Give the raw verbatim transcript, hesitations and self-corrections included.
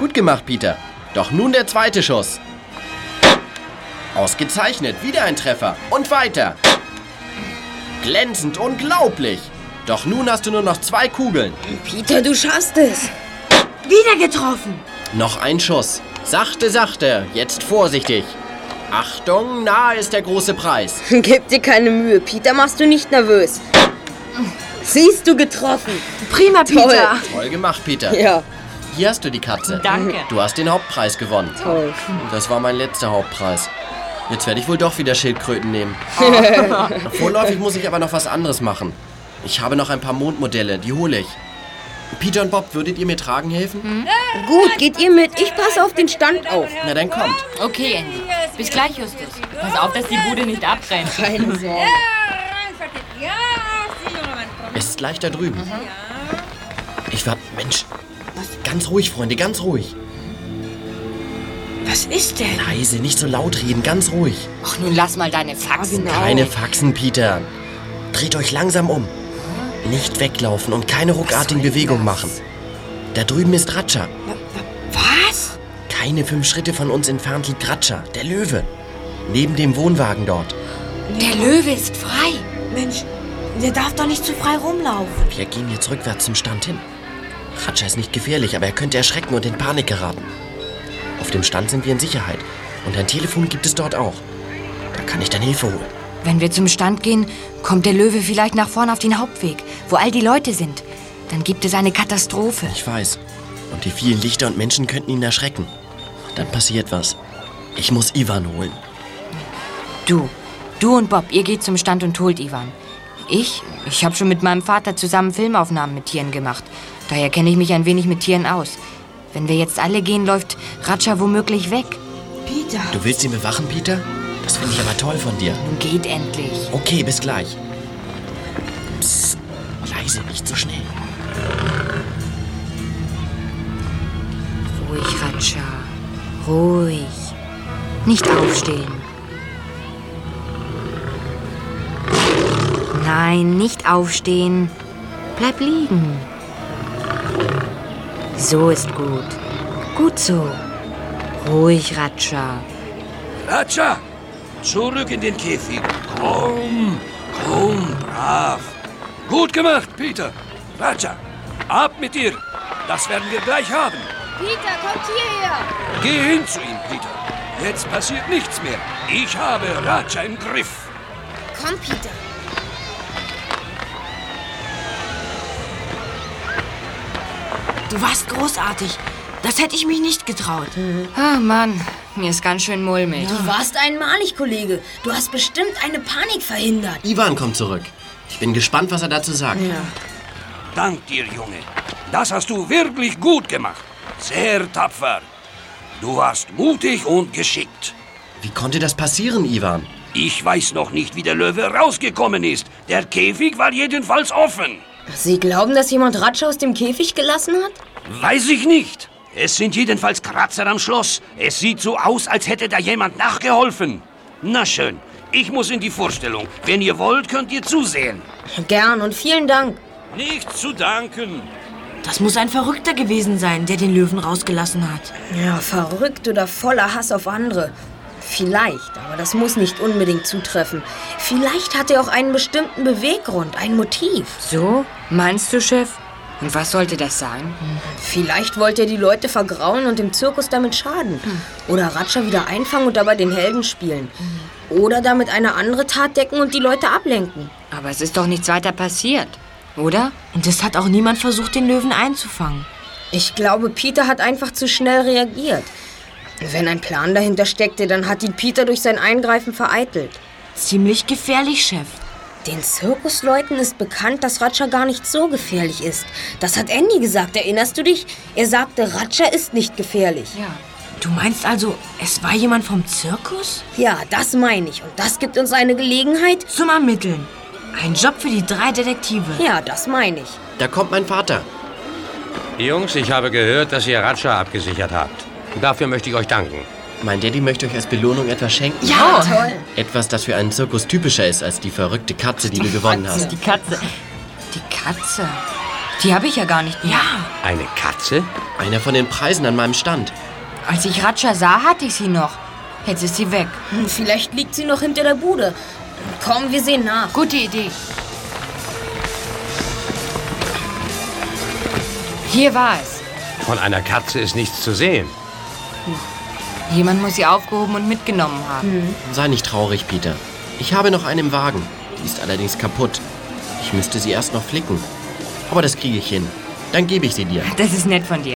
Gut gemacht, Peter. Doch nun der zweite Schuss. Ausgezeichnet, wieder ein Treffer. Und weiter. Glänzend, unglaublich. Doch nun hast du nur noch zwei Kugeln. Peter, du schaffst es. Wieder getroffen. Noch ein Schuss. Sachte, sachte. Jetzt vorsichtig. Achtung, nahe ist der große Preis. Gib dir keine Mühe, Peter, machst du nicht nervös. Siehst du, getroffen. Prima, Peter. Toll gemacht, Peter. Ja. Hier hast du die Katze. Danke. Du hast den Hauptpreis gewonnen. Toll. Das war mein letzter Hauptpreis. Jetzt werde ich wohl doch wieder Schildkröten nehmen. Vorläufig muss ich aber noch was anderes machen. Ich habe noch ein paar Mondmodelle, die hole ich. Peter und Bob, würdet ihr mir tragen helfen? Hm? Gut, geht ihr mit. Ich passe auf den Stand auf. Na, dann kommt. Okay, Andy. Bis gleich, Justus. Pass auf, dass die Bude nicht abbrennt. Keine Sorge. Es ist gleich da drüben. Ich war... Mensch. Ganz ruhig, Freunde, ganz ruhig. Was ist denn? Leise, nicht so laut reden, ganz ruhig. Ach, nun lass mal deine Faxen. Keine Faxen, Peter. Dreht euch langsam um. Nicht weglaufen und keine ruckartigen Bewegungen machen. Da drüben ist Ratscha. Was? Keine fünf Schritte von uns entfernt liegt Ratscha, der Löwe. Neben dem Wohnwagen dort. Der Löwe ist frei. Mensch, der darf doch nicht zu frei rumlaufen. Wir gehen jetzt rückwärts zum Stand hin. Ratscha ist nicht gefährlich, aber er könnte erschrecken und in Panik geraten. Auf dem Stand sind wir in Sicherheit. Und ein Telefon gibt es dort auch. Da kann ich dann Hilfe holen. Wenn wir zum Stand gehen, kommt der Löwe vielleicht nach vorne auf den Hauptweg, wo all die Leute sind. Dann gibt es eine Katastrophe. Ich weiß. Und die vielen Lichter und Menschen könnten ihn erschrecken. Dann passiert was. Ich muss Ivan holen. Du, du und Bob, ihr geht zum Stand und holt Ivan. Ich, ich habe schon mit meinem Vater zusammen Filmaufnahmen mit Tieren gemacht. Daher kenne ich mich ein wenig mit Tieren aus. Wenn wir jetzt alle gehen, läuft Ratscha womöglich weg. Peter. Du willst ihn bewachen, Peter? Das finde ich aber toll von dir. Nun geht endlich. Okay, bis gleich. Psst, leise, nicht so schnell. Ruhig, Ratscha. Ruhig. Nicht aufstehen. Nein, nicht aufstehen. Bleib liegen. So ist gut. Gut so. Ruhig, Ratscha. Ratscha, zurück in den Käfig. Komm, komm, brav. Gut gemacht, Peter. Ratscha, ab mit dir. Das werden wir gleich haben. Peter, kommt hierher. Geh hin zu ihm, Peter. Jetzt passiert nichts mehr. Ich habe Ratscha im Griff. Komm, Peter. Du warst großartig. Das hätte ich mich nicht getraut. Ah, Mann, mir ist ganz schön mulmig. Du warst einmalig, Kollege. Du hast bestimmt eine Panik verhindert. Ivan kommt zurück. Ich bin gespannt, was er dazu sagt. Ja. Dank dir, Junge. Das hast du wirklich gut gemacht. Sehr tapfer. Du warst mutig und geschickt. Wie konnte das passieren, Ivan? Ich weiß noch nicht, wie der Löwe rausgekommen ist. Der Käfig war jedenfalls offen. Sie glauben, dass jemand Ratscha aus dem Käfig gelassen hat? Weiß ich nicht. Es sind jedenfalls Kratzer am Schloss. Es sieht so aus, als hätte da jemand nachgeholfen. Na schön, ich muss in die Vorstellung. Wenn ihr wollt, könnt ihr zusehen. Gern und vielen Dank. Nichts zu danken. Das muss ein Verrückter gewesen sein, der den Löwen rausgelassen hat. Ja, verrückt oder voller Hass auf andere. Vielleicht, aber das muss nicht unbedingt zutreffen. Vielleicht hat er auch einen bestimmten Beweggrund, ein Motiv. So? Meinst du, Chef? Und was sollte das sein? Vielleicht wollte er die Leute vergraulen und dem Zirkus damit schaden. Oder Ratscha wieder einfangen und dabei den Helden spielen. Oder damit eine andere Tat decken und die Leute ablenken. Aber es ist doch nichts weiter passiert, oder? Und es hat auch niemand versucht, den Löwen einzufangen. Ich glaube, Peter hat einfach zu schnell reagiert. Wenn ein Plan dahinter steckte, dann hat ihn Peter durch sein Eingreifen vereitelt. Ziemlich gefährlich, Chef. Den Zirkusleuten ist bekannt, dass Ratscha gar nicht so gefährlich ist. Das hat Andy gesagt, erinnerst du dich? Er sagte, Ratscha ist nicht gefährlich. Ja. Du meinst also, es war jemand vom Zirkus? Ja, das meine ich. Und das gibt uns eine Gelegenheit. Zum Ermitteln. Ein Job für die drei Detektive. Ja, das meine ich. Da kommt mein Vater. Jungs, ich habe gehört, dass ihr Ratscha abgesichert habt. Dafür möchte ich euch danken. Mein Daddy möchte euch als Belohnung etwas schenken. Ja, toll. Etwas, das für einen Zirkus typischer ist als die verrückte Katze, die du gewonnen hast. Die Katze. Die Katze. Die habe ich ja gar nicht mehr. Ja. Eine Katze? Einer von den Preisen an meinem Stand. Als ich Ratscha sah, hatte ich sie noch. Jetzt ist sie weg. Hm, Vielleicht liegt sie noch hinter der Bude. Komm, wir sehen nach. Gute Idee. Hier war es. Von einer Katze ist nichts zu sehen. Jemand muss sie aufgehoben und mitgenommen haben. Sei nicht traurig, Peter. Ich habe noch eine im Wagen. Die ist allerdings kaputt. Ich müsste sie erst noch flicken. Aber das kriege ich hin. Dann gebe ich sie dir. Das ist nett von dir.